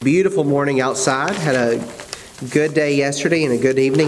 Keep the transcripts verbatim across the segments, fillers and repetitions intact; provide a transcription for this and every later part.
Beautiful morning outside. Had a good day yesterday and a good evening.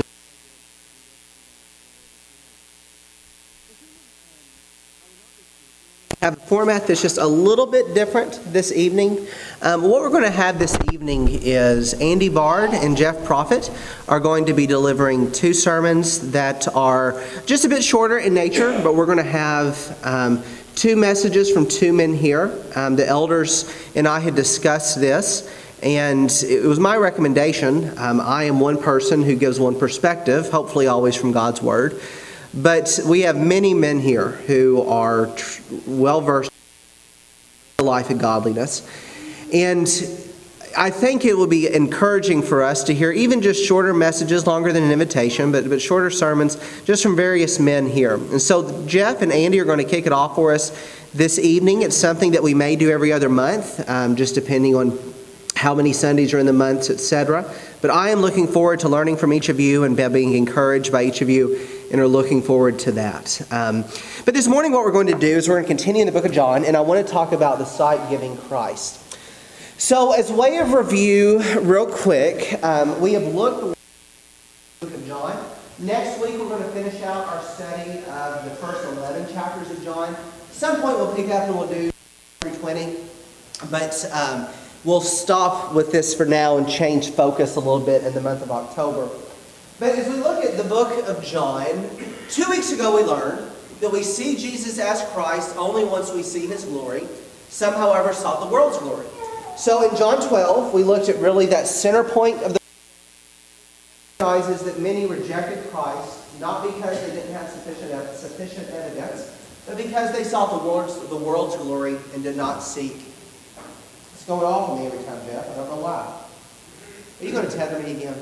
Have a format that's just a little bit different this evening. Um, what we're going to have this evening is Andy Bard and Jeff Prophet are going to be delivering two sermons that are just a bit shorter in nature, but we're going to have um, two messages from two men here. Um, the elders and I had discussed this, and it was my recommendation. Um, I am one person who gives one perspective, hopefully always from God's Word. But we have many men here who are tr- well-versed in the life of godliness. And I think it will be encouraging for us to hear even just shorter messages, longer than an invitation, but, but shorter sermons just from various men here. And so Jeff and Andy are going to kick it off for us this evening. It's something that we may do every other month, um, just depending on how many Sundays are in the months, et cetera. But I am looking forward to learning from each of you and being encouraged by each of you, and are looking forward to that. Um, but this morning what we're going to do is we're going to continue in the book of John, and I want to talk about the sight-giving Christ. So as way of review, real quick, um, we have looked at the book of John. Next week we're going to finish out our study of the first eleven chapters of John. At some point we'll pick up and we'll do chapter twenty. But um, we'll stop with this for now and change focus a little bit in the month of October. But as we look at the book of John, two weeks ago we learned that we see Jesus as Christ only once we see His glory. Some, however, sought the world's glory. So in John twelve, we looked at really that center point of the recognizes that many rejected Christ, not because they didn't have sufficient sufficient evidence, but because they sought the world's, the world's glory and did not seek. It's going off on me every time, Jeff. I don't know why. Are you going to tether me again?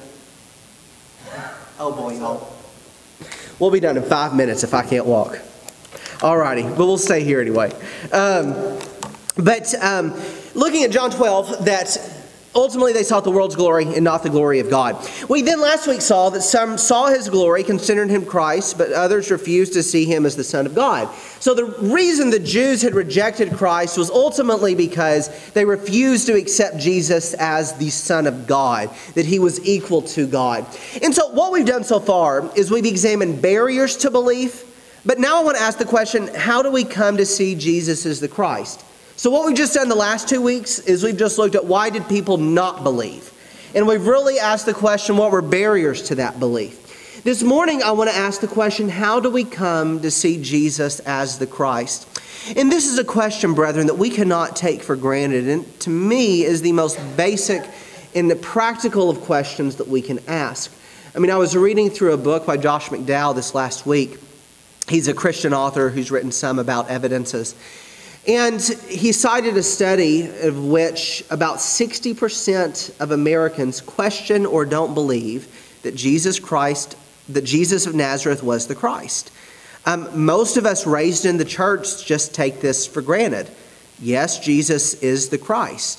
Oh boy, y'all. We'll be done in five minutes if I can't walk. Alrighty, but we'll stay here anyway. Um, but um, looking at John twelve, that ultimately they sought the world's glory and not the glory of God. We then last week saw that some saw His glory, considered Him Christ, but others refused to see Him as the Son of God. So the reason the Jews had rejected Christ was ultimately because they refused to accept Jesus as the Son of God, that He was equal to God. And so what we've done so far is we've examined barriers to belief, but now I want to ask the question, how do we come to see Jesus as the Christ? So what we've just done the last two weeks is we've just looked at why did people not believe? And we've really asked the question, what were barriers to that belief? This morning I want to ask the question, how do we come to see Jesus as the Christ? And this is a question, brethren, that we cannot take for granted, and to me is the most basic and the practical of questions that we can ask. I mean, I was reading through a book by Josh McDowell this last week. He's a Christian author who's written some about evidences. And he cited a study of which about sixty percent of Americans question or don't believe that Jesus Christ, that Jesus of Nazareth was the Christ. Um, most of us raised in the church just take this for granted. Yes, Jesus is the Christ.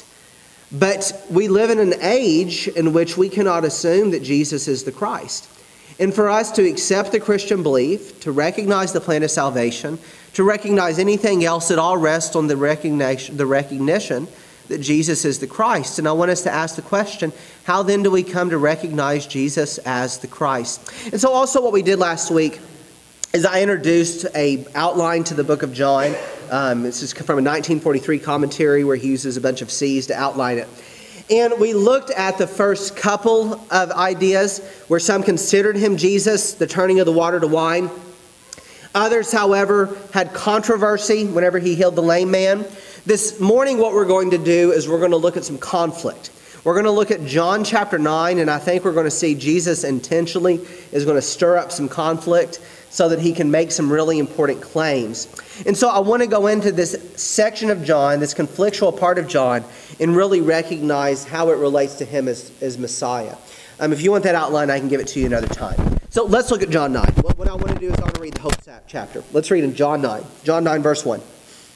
But we live in an age in which we cannot assume that Jesus is the Christ. And for us to accept the Christian belief, to recognize the plan of salvation, to recognize anything else, it all rests on the recognition, the recognition that Jesus is the Christ. And I want us to ask the question, how then do we come to recognize Jesus as the Christ? And so also what we did last week is I introduced an outline to the book of John. Um, this is from a nineteen forty-three commentary where he uses a bunch of C's to outline it. And we looked at the first couple of ideas where some considered Him Jesus, the turning of the water to wine. Others, however, had controversy whenever He healed the lame man. This morning what we're going to do is we're going to look at some conflict. We're going to look at John chapter nine, and I think we're going to see Jesus intentionally is going to stir up some conflict so that He can make some really important claims. And so I want to go into this section of John, this conflictual part of John, and really recognize how it relates to Him as, as Messiah. Um, if you want that outline, I can give it to you another time. So let's look at John nine. What, what I want to do is I want to read the whole chapter. Let's read in John nine. John nine, verse one.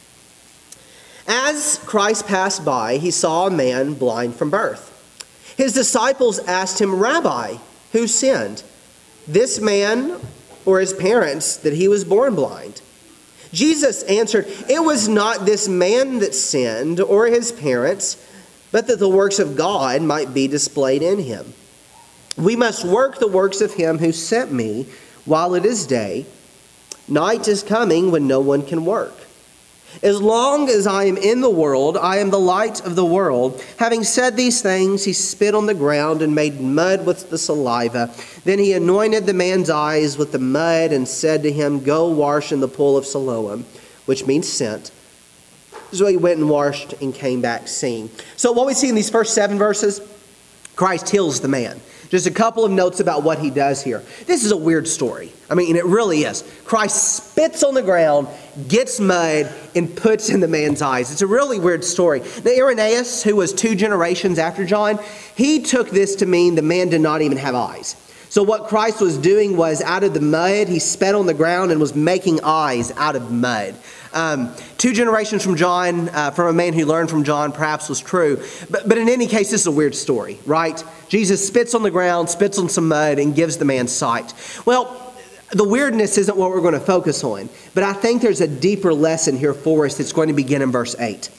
As Christ passed by, He saw a man blind from birth. His disciples asked Him, Rabbi, who sinned, this man or his parents, that he was born blind? Jesus answered, it was not this man that sinned or his parents, but that the works of God might be displayed in him. We must work the works of him who sent me while it is day. Night is coming when no one can work. As long as I am in the world, I am the light of the world. Having said these things, he spit on the ground and made mud with the saliva. Then he anointed the man's eyes with the mud and said to him, "Go wash in the pool of Siloam," which means sent. So he went and washed and came back seeing. So what we see in these first seven verses, Christ heals the man. Just a couple of notes about what he does here. This is a weird story. I mean, it really is. Christ spits on the ground, gets mud, and puts in the man's eyes. It's a really weird story. Now, Irenaeus, who was two generations after John, he took this to mean the man did not even have eyes. So what Christ was doing was, out of the mud, he spat on the ground and was making eyes out of mud. Um, two generations from John, uh, from a man who learned from John, perhaps was true. But, but in any case, this is a weird story, right? Jesus spits on the ground, spits on some mud, and gives the man sight. Well, the weirdness isn't what we're going to focus on, but I think there's a deeper lesson here for us that's going to begin in verse eight.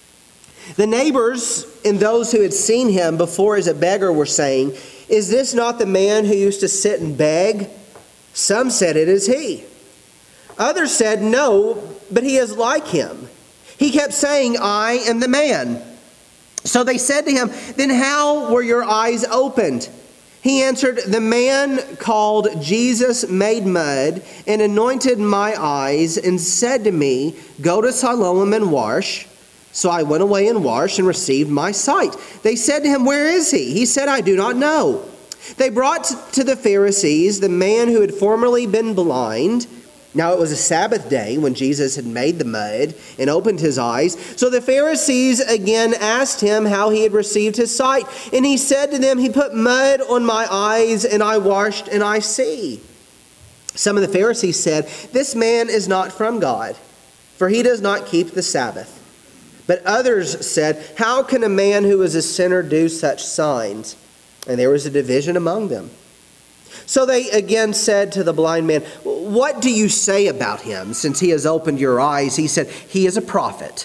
The neighbors and those who had seen him before as a beggar were saying, "Is this not the man who used to sit and beg?" Some said, "It is he." Others said, "No, but he is like him." He kept saying, "I am the man." So they said to him, "Then how were your eyes opened?" He answered, "The man called Jesus made mud and anointed my eyes and said to me, 'Go to Siloam and wash.' So I went away and washed and received my sight." They said to him, "Where is he?" He said, "I do not know." They brought to the Pharisees the man who had formerly been blind. Now it was a Sabbath day when Jesus had made the mud and opened his eyes. So the Pharisees again asked him how he had received his sight. And he said to them, "He put mud on my eyes, and I washed, and I see." Some of the Pharisees said, "This man is not from God, for he does not keep the Sabbath." But others said, "How can a man who is a sinner do such signs?" And there was a division among them. So they again said to the blind man, "What do you say about him, since he has opened your eyes?" He said, "He is a prophet."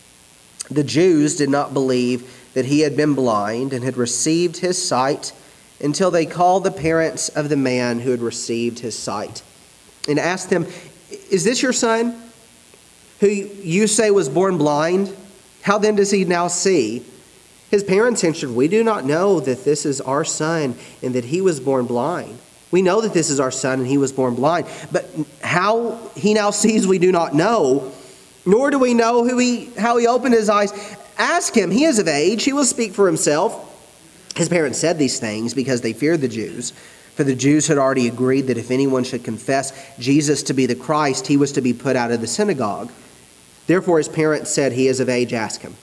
The Jews did not believe that he had been blind and had received his sight until they called the parents of the man who had received his sight and asked them, "Is this your son, who you say was born blind? How then does he now see?" His parents answered, "We do not know that this is our son and that he was born blind. We know that this is our son and he was born blind. But how he now sees we do not know, nor do we know who he, how he opened his eyes. Ask him, he is of age, he will speak for himself." His parents said these things because they feared the Jews. For the Jews had already agreed that if anyone should confess Jesus to be the Christ, he was to be put out of the synagogue. Therefore his parents said, "He is of age, ask him."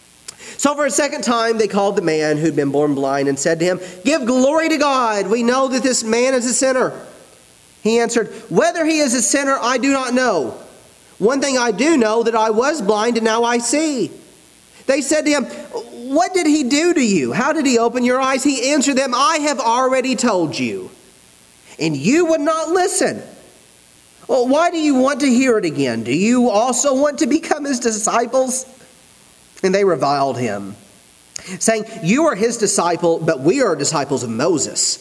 So for a second time they called the man who'd been born blind and said to him, "Give glory to God. We know that this man is a sinner." He answered, "Whether he is a sinner, I do not know. One thing I do know, that I was blind and now I see." They said to him, "What did he do to you? How did he open your eyes?" He answered them, "I have already told you, and you would not listen. Well, why do you want to hear it again? Do you also want to become his disciples?" And they reviled him, saying, "You are his disciple, but we are disciples of Moses.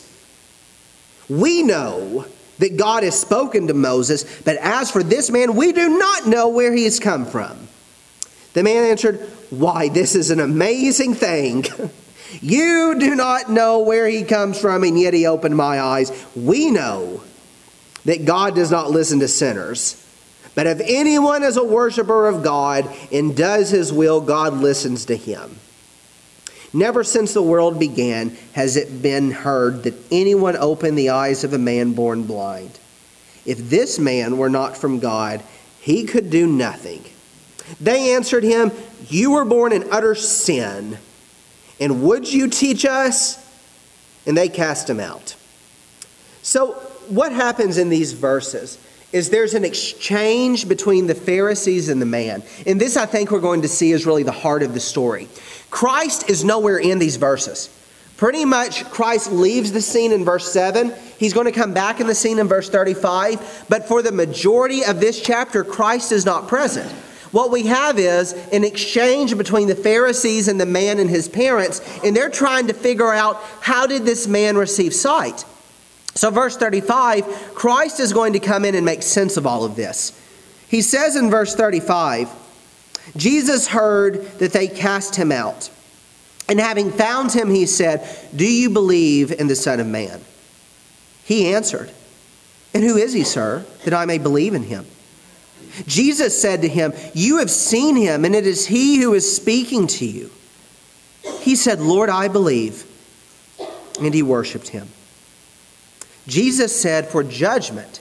We know that God has spoken to Moses, but as for this man, we do not know where he has come from." The man answered, "Why, this is an amazing thing. You do not know where he comes from, and yet he opened my eyes. We know that God does not listen to sinners. But if anyone is a worshiper of God and does his will, God listens to him. Never since the world began has it been heard that anyone opened the eyes of a man born blind. If this man were not from God, he could do nothing." They answered him, "You were born in utter sin, and would you teach us?" And they cast him out. So what happens in these verses is there's an exchange between the Pharisees and the man. And this, I think, we're going to see is really the heart of the story. Christ is nowhere in these verses. Pretty much, Christ leaves the scene in verse seven. He's going to come back in the scene in verse thirty-five. But for the majority of this chapter, Christ is not present. What we have is an exchange between the Pharisees and the man and his parents, and they're trying to figure out, how did this man receive sight? So verse thirty-five, Christ is going to come in and make sense of all of this. He says in verse thirty-five, Jesus heard that they cast him out. And having found him, he said, "Do you believe in the Son of Man?" He answered, "And who is he, sir, that I may believe in him?" Jesus said to him, "You have seen him, and it is he who is speaking to you." He said, "Lord, I believe." And he worshipped him. Jesus said, "For judgment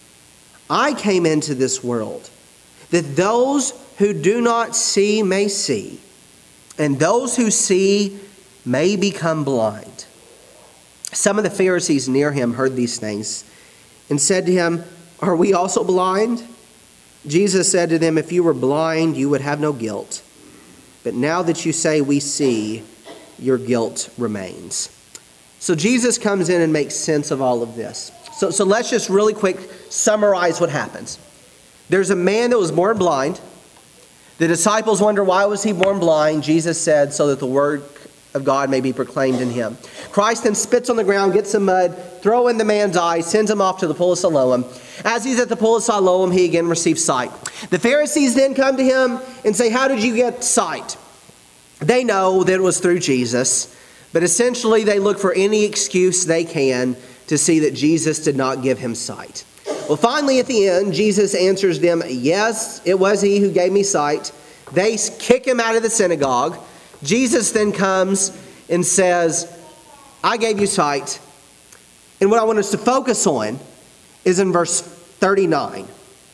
I came into this world, that those who do not see may see, and those who see may become blind." Some of the Pharisees near him heard these things and said to him, "Are we also blind?" Jesus said to them, "If you were blind, you would have no guilt. But now that you say we see, your guilt remains." So Jesus comes in and makes sense of all of this. So, so let's just really quick summarize what happens. There's a man that was born blind. The disciples wonder, why was he born blind? Jesus said, so that the word of God may be proclaimed in him. Christ then spits on the ground, gets some mud, throw in the man's eyes, sends him off to the pool of Siloam. As he's at the pool of Siloam, he again receives sight. The Pharisees then come to him and say, "How did you get sight?" They know that it was through Jesus, but essentially they look for any excuse they can to see that Jesus did not give him sight. Well, finally at the end, Jesus answers them, "Yes, it was he who gave me sight." They kick him out of the synagogue. Jesus then comes and says, "I gave you sight." And what I want us to focus on is in verse thirty-nine.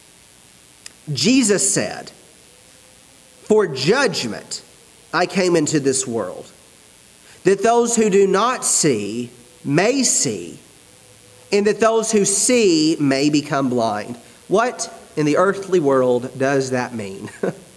Jesus said, "For judgment I came into this world, that those who do not see may see, and that those who see may become blind." What in the earthly world does that mean?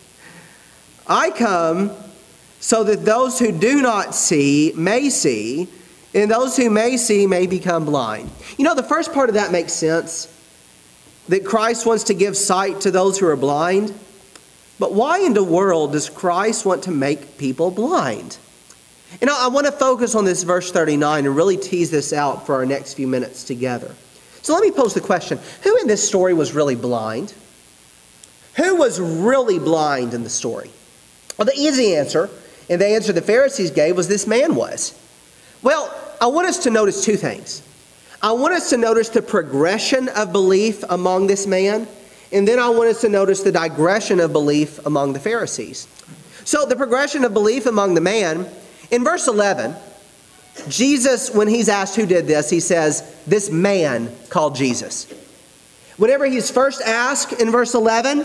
I come so that those who do not see may see, and those who may see may become blind. You know, the first part of that makes sense, that Christ wants to give sight to those who are blind. But why in the world does Christ want to make people blind? And I want to focus on this verse thirty-nine and really tease this out for our next few minutes together. So let me pose the question, who in this story was really blind? Who was really blind in the story? Well, the easy answer, and the answer the Pharisees gave, was this man was. Well, I want us to notice two things. I want us to notice the progression of belief among this man, and then I want us to notice the digression of belief among the Pharisees. So the progression of belief among the man, in verse eleven, Jesus, when he's asked who did this, he says, this man called Jesus. Whenever he's first asked in verse eleven,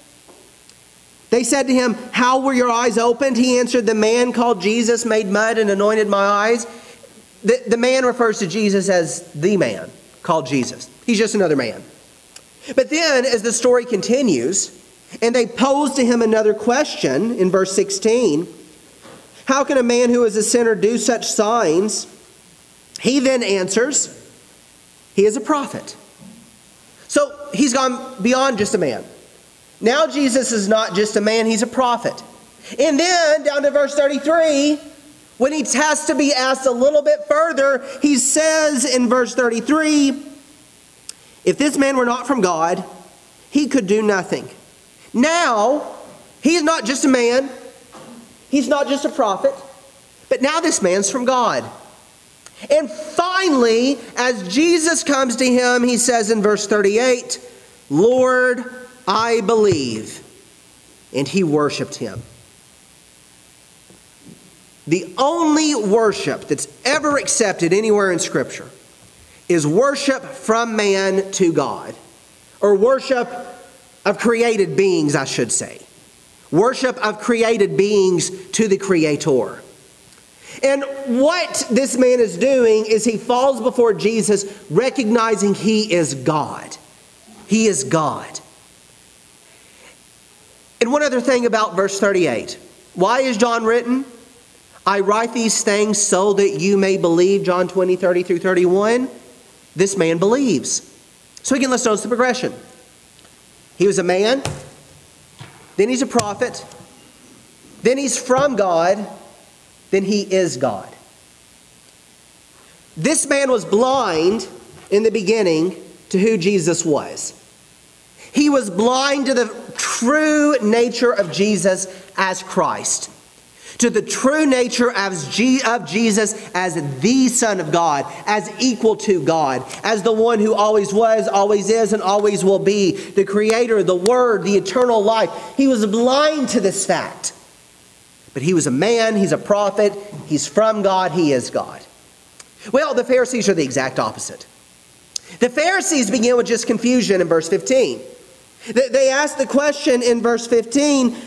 they said to him, "How were your eyes opened?" He answered, "The man called Jesus made mud and anointed my eyes." The, the man refers to Jesus as the man called Jesus. He's just another man. But then, as the story continues, and they pose to him another question in verse sixteen, "How can a man who is a sinner do such signs?" He then answers, he is a prophet. So he's gone beyond just a man. Now Jesus is not just a man, he's a prophet. And then down to verse thirty-three, when he has to be asked a little bit further, he says in verse thirty-three, "If this man were not from God, he could do nothing." Now, he is not just a man, he's not just a prophet, but now this man's from God. And finally, as Jesus comes to him, he says in verse thirty-eight, "Lord, I believe." And he worshiped him. The only worship that's ever accepted anywhere in Scripture is worship from man to God. Or worship of created beings, I should say. Worship of created beings to the Creator. And what this man is doing is he falls before Jesus, recognizing he is God. He is God. And one other thing about verse thirty-eight. Why is John written? "I write these things so that you may believe," John twenty, thirty through thirty-one. This man believes. So again, let's notice the progression. He was a man. then he's a prophet, then he's from God, then he is God. This man was blind in the beginning to who Jesus was. He was blind to the true nature of Jesus as Christ, to the true nature of Jesus as the Son of God, as equal to God, as the one who always was, always is, and always will be, the Creator, the Word, the eternal life. He was blind to this fact. But he was a man, he's a prophet, he's from God, he is God. Well, the Pharisees are the exact opposite. The Pharisees begin with just confusion in verse fifteen. They ask the question in verse fifteen.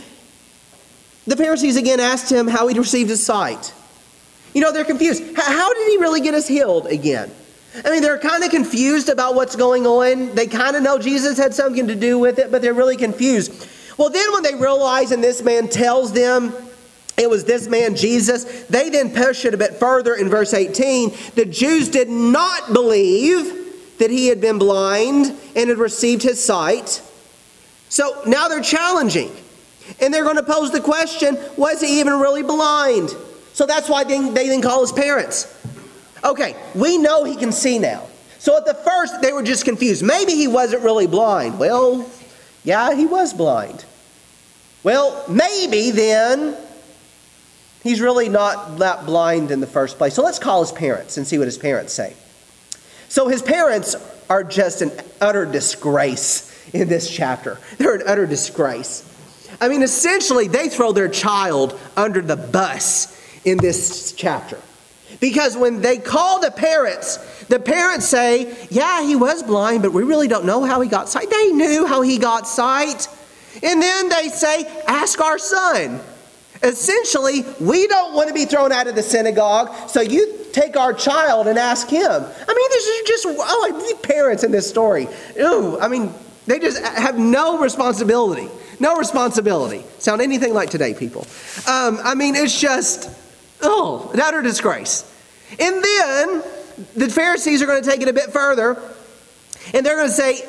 The Pharisees again asked him how he received his sight. You know, they're confused. How did he really get us healed again? I mean, they're kind of confused about what's going on. They kind of know Jesus had something to do with it, but they're really confused. Well, then when they realize and this man tells them it was this man, Jesus, they then push it a bit further in verse eighteen. The Jews did not believe that he had been blind and had received his sight. So now they're challenging. And they're going to pose the question, was he even really blind? So that's why they, they then call his parents. Okay, we know he can see now. So at the first, they were just confused. Maybe he wasn't really blind. Well, yeah, he was blind. Well, maybe then he's really not that blind in the first place. So let's call his parents and see what his parents say. So his parents are just an utter disgrace in this chapter. They're an utter disgrace. I mean, essentially, they throw their child under the bus in this chapter. Because when they call the parents, the parents say, yeah, he was blind, but we really don't know how he got sight. They knew how he got sight. And then they say, ask our son. Essentially, we don't want to be thrown out of the synagogue, so you take our child and ask him. I mean, this is just, oh, the parents in this story. Ooh, I mean, they just have no responsibility. No responsibility. Sound anything like today, people. Um, I mean, it's just, oh, an utter disgrace. And then the Pharisees are going to take it a bit further, and they're going to say,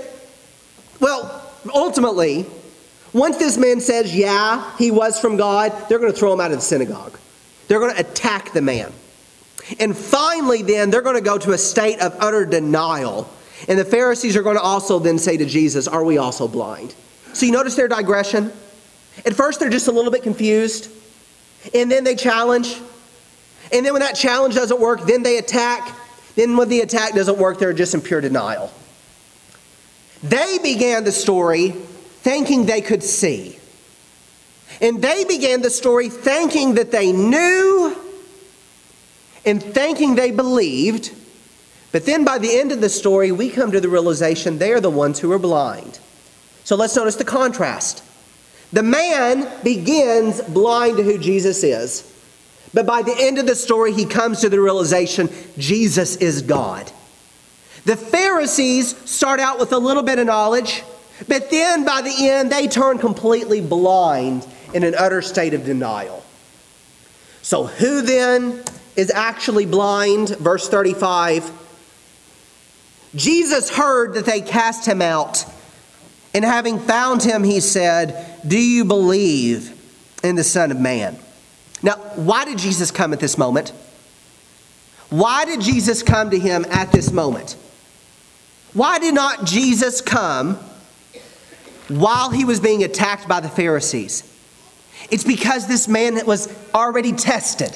well, ultimately, once this man says, yeah, he was from God, they're going to throw him out of the synagogue. They're going to attack the man. And finally, then, they're going to go to a state of utter denial. And the Pharisees are going to also then say to Jesus, are we also blind? So you notice their digression? At first, they're just a little bit confused. And then they challenge. And then when that challenge doesn't work, then they attack. Then when the attack doesn't work, they're just in pure denial. They began the story thinking they could see. And they began the story thinking that they knew and thinking they believed. But then by the end of the story, we come to the realization they're the ones who are blind. So let's notice the contrast. The man begins blind to who Jesus is. But by the end of the story, he comes to the realization Jesus is God. The Pharisees start out with a little bit of knowledge, but then by the end, they turn completely blind in an utter state of denial. So who then is actually blind? Verse thirty-five. Jesus heard that they cast him out, and having found him, he said, do you believe in the Son of Man? Now, why did Jesus come at this moment? Why did Jesus come to him at this moment? Why did not Jesus come while he was being attacked by the Pharisees? It's because this man was already tested.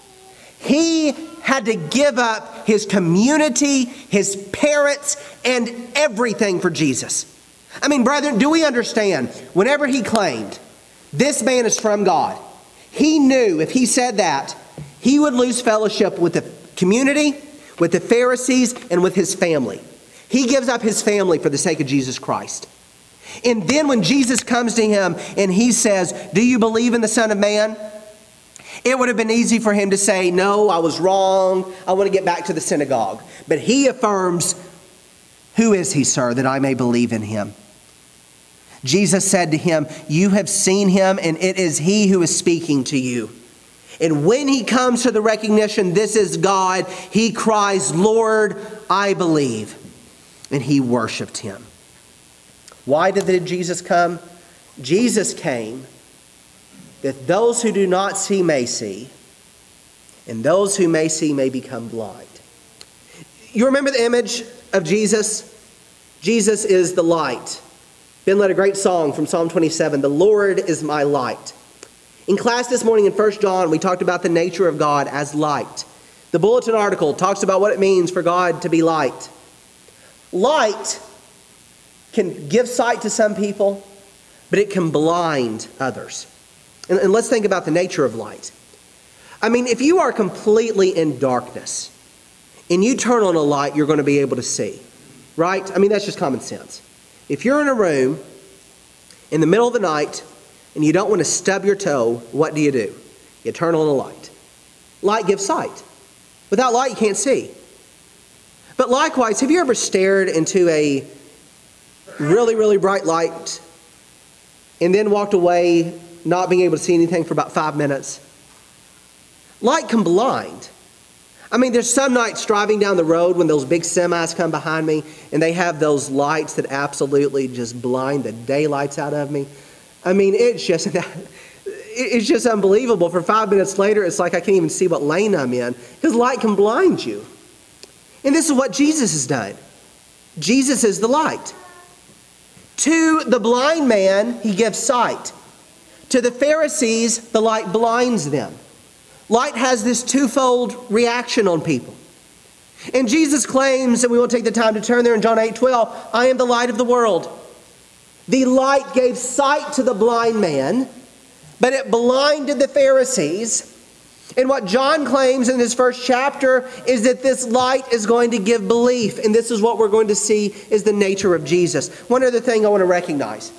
He had to give up his community, his parents, and everything for Jesus. I mean, brethren, do we understand? Whenever he claimed, this man is from God, he knew if he said that, he would lose fellowship with the community, with the Pharisees, and with his family. He gives up his family for the sake of Jesus Christ. And then when Jesus comes to him and he says, do you believe in the Son of Man? It would have been easy for him to say, no, I was wrong. I want to get back to the synagogue. But he affirms, who is he, sir, that I may believe in him? Jesus said to him, you have seen him, and it is he who is speaking to you. And when he comes to the recognition, this is God, he cries, Lord, I believe. And he worshiped him. Why did Jesus come? Jesus came that those who do not see may see, and those who may see may become blind. You remember the image of Jesus? Jesus is the light. Ben led a great song from Psalm twenty-seven, "The Lord is my light." In class this morning in First John, we talked about the nature of God as light. The bulletin article talks about what it means for God to be light. Light can give sight to some people, but it can blind others. And, and let's think about the nature of light. I mean, if you are completely in darkness and you turn on a light, you're going to be able to see, right? I mean, that's just common sense. If you're in a room in the middle of the night and you don't want to stub your toe, what do you do? You turn on a light. Light gives sight. Without light, you can't see. But likewise, have you ever stared into a really, really bright light and then walked away not being able to see anything for about five minutes? Light can blind. I mean, there's some nights driving down the road when those big semis come behind me and they have those lights that absolutely just blind the daylights out of me. I mean, it's just, it's just unbelievable. For five minutes later, it's like I can't even see what lane I'm in because light can blind you. And this is what Jesus has done. Jesus is the light. To the blind man, he gives sight. To the Pharisees, the light blinds them. Light has this twofold reaction on people. And Jesus claims, and we won't take the time to turn there in John eight twelve, "I am the light of the world." The light gave sight to the blind man, but it blinded the Pharisees. And what John claims in this first chapter is that this light is going to give belief. And this is what we're going to see is the nature of Jesus. One other thing I want to recognize.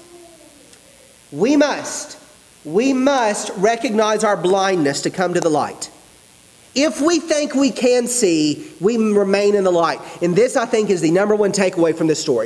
We must, we must recognize our blindness to come to the light. If we think we can see, we remain in the light. And this, I think, is the number one takeaway from this story.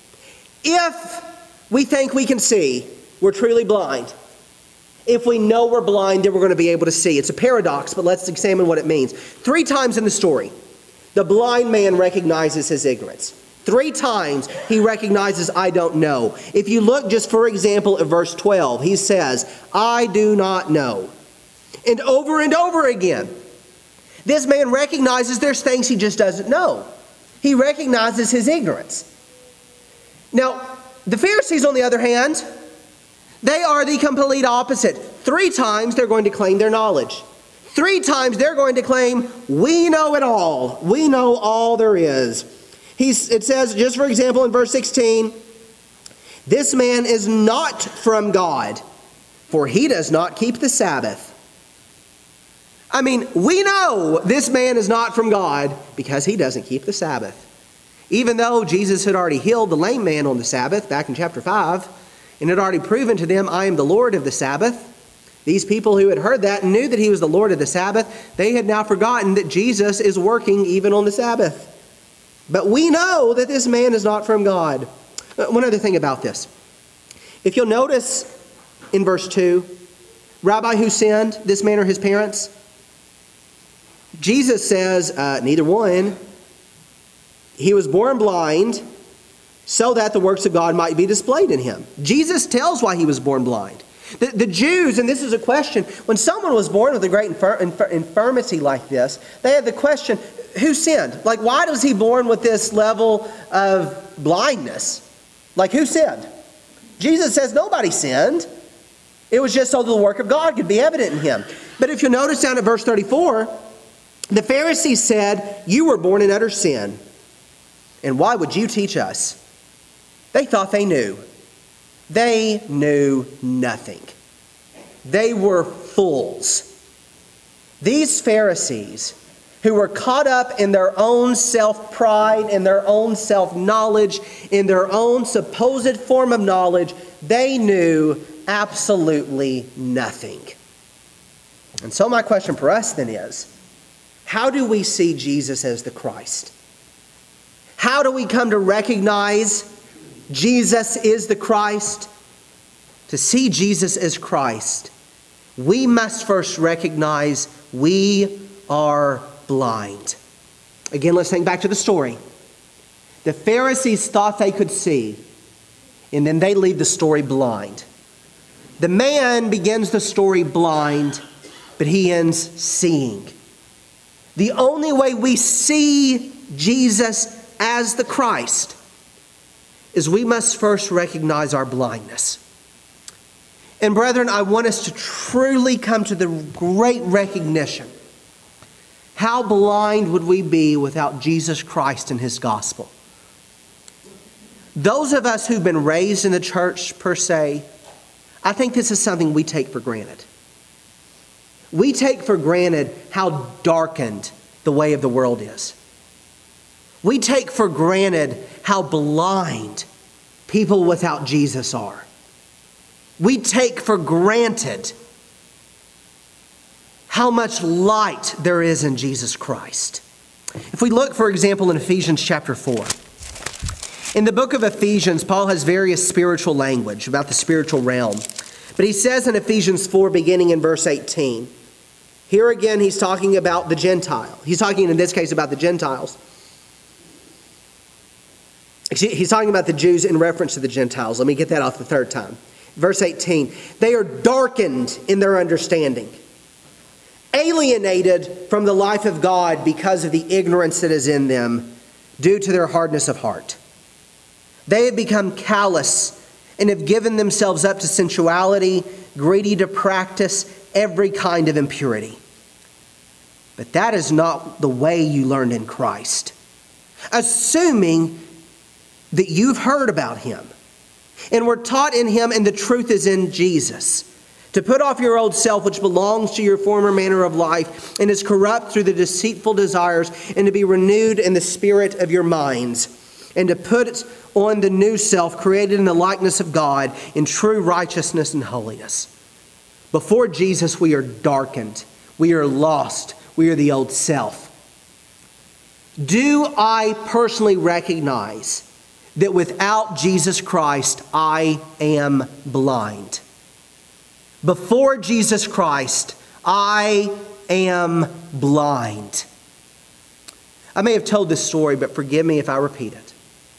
If we think we can see, we're truly blind. If we know we're blind, then we're going to be able to see. It's a paradox, but let's examine what it means. Three times in the story, the blind man recognizes his ignorance. Three times he recognizes, "I don't know." If you look just, for example, at verse twelve, he says, "I do not know." And over and over again, this man recognizes there's things he just doesn't know. He recognizes his ignorance. Now, the Pharisees, on the other hand, they are the complete opposite. Three times they're going to claim their knowledge. Three times they're going to claim, "We know it all. We know all there is." He's, it says, just for example, in verse sixteen, "This man is not from God, for he does not keep the Sabbath." I mean, we know this man is not from God because he doesn't keep the Sabbath. Even though Jesus had already healed the lame man on the Sabbath back in chapter five, and had already proven to them, "I am the Lord of the Sabbath." These people who had heard that and knew that he was the Lord of the Sabbath, they had now forgotten that Jesus is working even on the Sabbath. But we know that this man is not from God. One other thing about this. If you'll notice in verse two, "Rabbi, who sinned, this man or his parents?" Jesus says, uh, neither one. He was born blind so that the works of God might be displayed in him. Jesus tells why he was born blind. The, the Jews, and this is a question, when someone was born with a great infir- infir- infirmity like this, they had the question, who sinned? Like, why was he born with this level of blindness? Like, who sinned? Jesus says nobody sinned. It was just so that the work of God could be evident in him. But if you notice down at verse thirty-four, the Pharisees said, "You were born in utter sin. And why would you teach us?" They thought they knew. They knew nothing. They were fools. These Pharisees, who were caught up in their own self-pride, in their own self-knowledge, in their own supposed form of knowledge, they knew absolutely nothing. And so my question for us then is, how do we see Jesus as the Christ? How do we come to recognize Jesus is the Christ? To see Jesus as Christ, we must first recognize we are blind. Again, let's think back to the story. The Pharisees thought they could see, and then they leave the story blind. The man begins the story blind, but he ends seeing. The only way we see Jesus as the Christ is we must first recognize our blindness. And brethren, I want us to truly come to the great recognition. How blind would we be without Jesus Christ and His gospel? Those of us who've been raised in the church per se, I think this is something we take for granted. We take for granted how darkened the way of the world is. We take for granted how blind people without Jesus are. We take for granted how much light there is in Jesus Christ. If we look, for example, in Ephesians chapter four. In the book of Ephesians, Paul has various spiritual language about the spiritual realm. But he says in Ephesians four, beginning in verse eighteen, here again he's talking about the Gentile. He's talking in this case about the Gentiles. He's talking about the Jews in reference to the Gentiles. Let me get that off the third time. Verse eighteen, they are darkened in their understanding, alienated from the life of God because of the ignorance that is in them due to their hardness of heart. They have become callous and have given themselves up to sensuality, greedy to practice every kind of impurity. But that is not the way you learned in Christ. Assuming that you've heard about Him and were taught in Him and the truth is in Jesus, to put off your old self which belongs to your former manner of life and is corrupt through the deceitful desires, and to be renewed in the spirit of your minds, and to put on the new self created in the likeness of God in true righteousness and holiness. Before Jesus we are darkened, we are lost, we are the old self. Do I personally recognize that without Jesus Christ I am blind? Before Jesus Christ, I am blind. I may have told this story, but forgive me if I repeat it.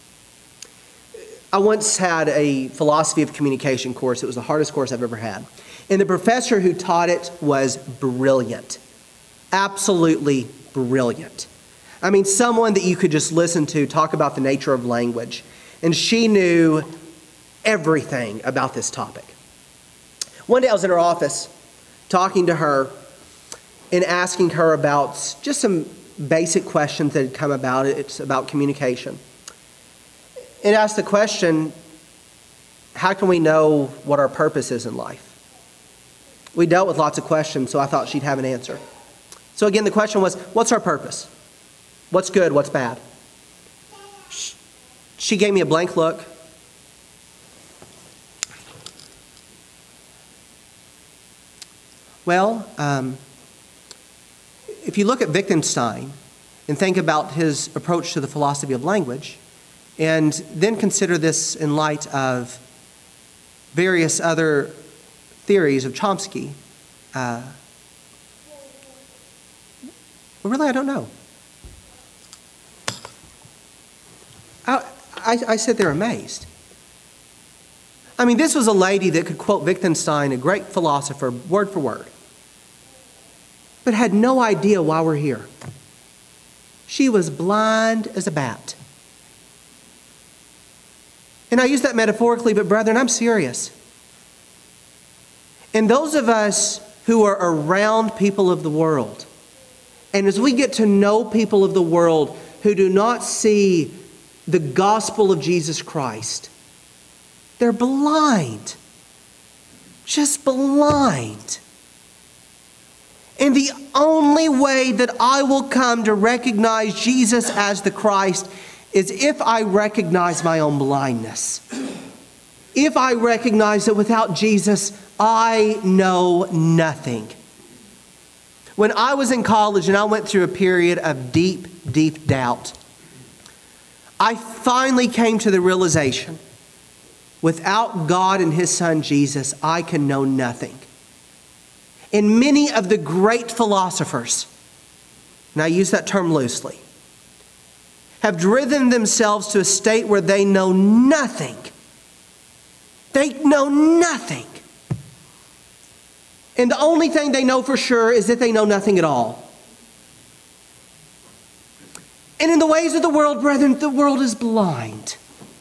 I once had a philosophy of communication course. It was the hardest course I've ever had. And the professor who taught it was brilliant. Absolutely brilliant. I mean, someone that you could just listen to talk about the nature of language. And she knew everything about this topic. One day I was in her office talking to her and asking her about just some basic questions that had come about. It's about communication. And asked the question, how can we know what our purpose is in life? We dealt with lots of questions, so I thought she'd have an answer. So again, the question was, what's our purpose? What's good? What's bad? She gave me a blank look. Well, um, if you look at Wittgenstein and think about his approach to the philosophy of language, and then consider this in light of various other theories of Chomsky, uh, well, really, I don't know. I, I, I sit there amazed. I mean, this was a lady that could quote Wittgenstein, a great philosopher, word for word, but had no idea why we're here. She was blind as a bat. And I use that metaphorically, but brethren, I'm serious. And those of us who are around people of the world, and as we get to know people of the world who do not see the gospel of Jesus Christ, they're blind. Just blind. And the only way that I will come to recognize Jesus as the Christ is if I recognize my own blindness. If I recognize that without Jesus, I know nothing. When I was in college and I went through a period of deep, deep doubt, I finally came to the realization, without God and His Son Jesus, I can know nothing. And many of the great philosophers, and I use that term loosely, have driven themselves to a state where they know nothing. They know nothing And the only thing they know for sure is that they know nothing at all. And in the ways of the world, brethren, the world is blind.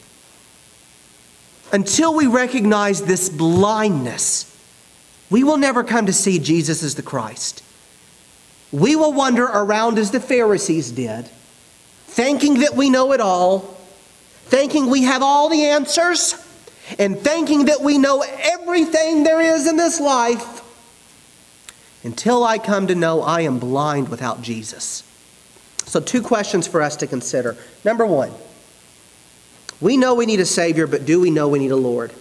Until we recognize this blindness, we will never come to see Jesus as the Christ. We will wander around as the Pharisees did, thinking that we know it all, thinking we have all the answers, and thinking that we know everything there is in this life, until I come to know I am blind without Jesus. So two questions for us to consider. Number one, we know we need a Savior, but do we know we need a Lord?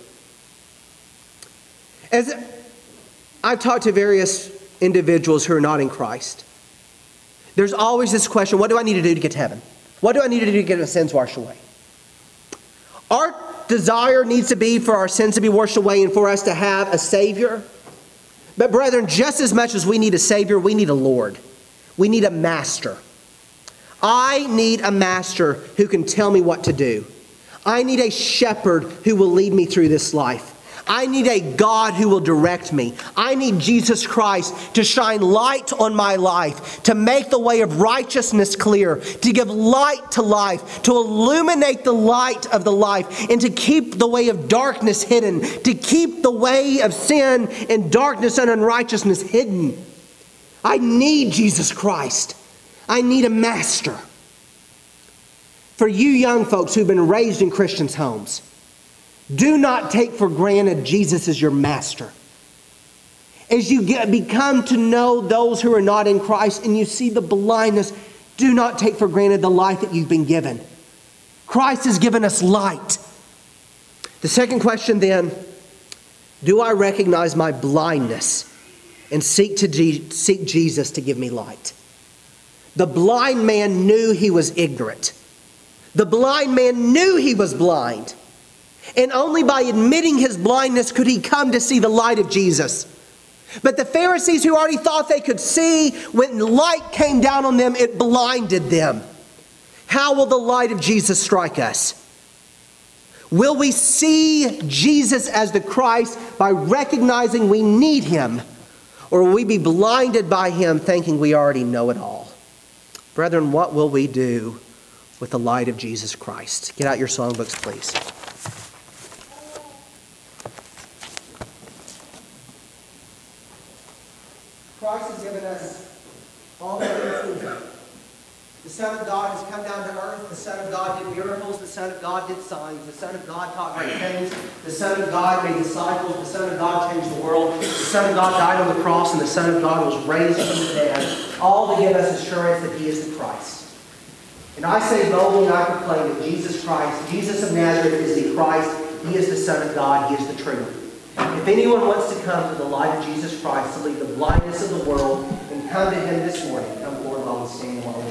As I've talked to various individuals who are not in Christ, there's always this question, what do I need to do to get to heaven? What do I need to do to get my sins washed away? Our desire needs to be for our sins to be washed away and for us to have a Savior. But brethren, just as much as we need a Savior, we need a Lord. We need a master. I need a master who can tell me what to do. I need a shepherd who will lead me through this life. I need a God who will direct me. I need Jesus Christ to shine light on my life, to make the way of righteousness clear, to give light to life, to illuminate the light of the life, and to keep the way of darkness hidden, to keep the way of sin and darkness and unrighteousness hidden. I need Jesus Christ. I need a master. For you young folks who've been raised in Christians' homes, do not take for granted Jesus as your master. As you get, become to know those who are not in Christ and you see the blindness, do not take for granted the light that you've been given. Christ has given us light. The second question then, do I recognize my blindness and seek to G- seek Jesus to give me light? The blind man knew he was ignorant. The blind man knew he was blind. And only by admitting his blindness could he come to see the light of Jesus. But the Pharisees, who already thought they could see, when light came down on them, it blinded them. How will the light of Jesus strike us? Will we see Jesus as the Christ by recognizing we need him? Or will we be blinded by him thinking we already know it all? Brethren, what will we do with the light of Jesus Christ? Get out your songbooks, please. Christ has given us all that we need. The Son of God has come down to earth. The Son of God did miracles. The Son of God did signs. The Son of God taught great things. The Son of God made disciples. The Son of God changed the world. The Son of God died on the cross, and the Son of God was raised from the dead, all to give us assurance that he is the Christ. And I say boldly and I proclaim that Jesus Christ, Jesus of Nazareth, is the Christ. He is the Son of God. He is the truth. If anyone wants to come to the light of Jesus Christ, to leave the blindness of the world, and come to him this morning, come forward while we stand while we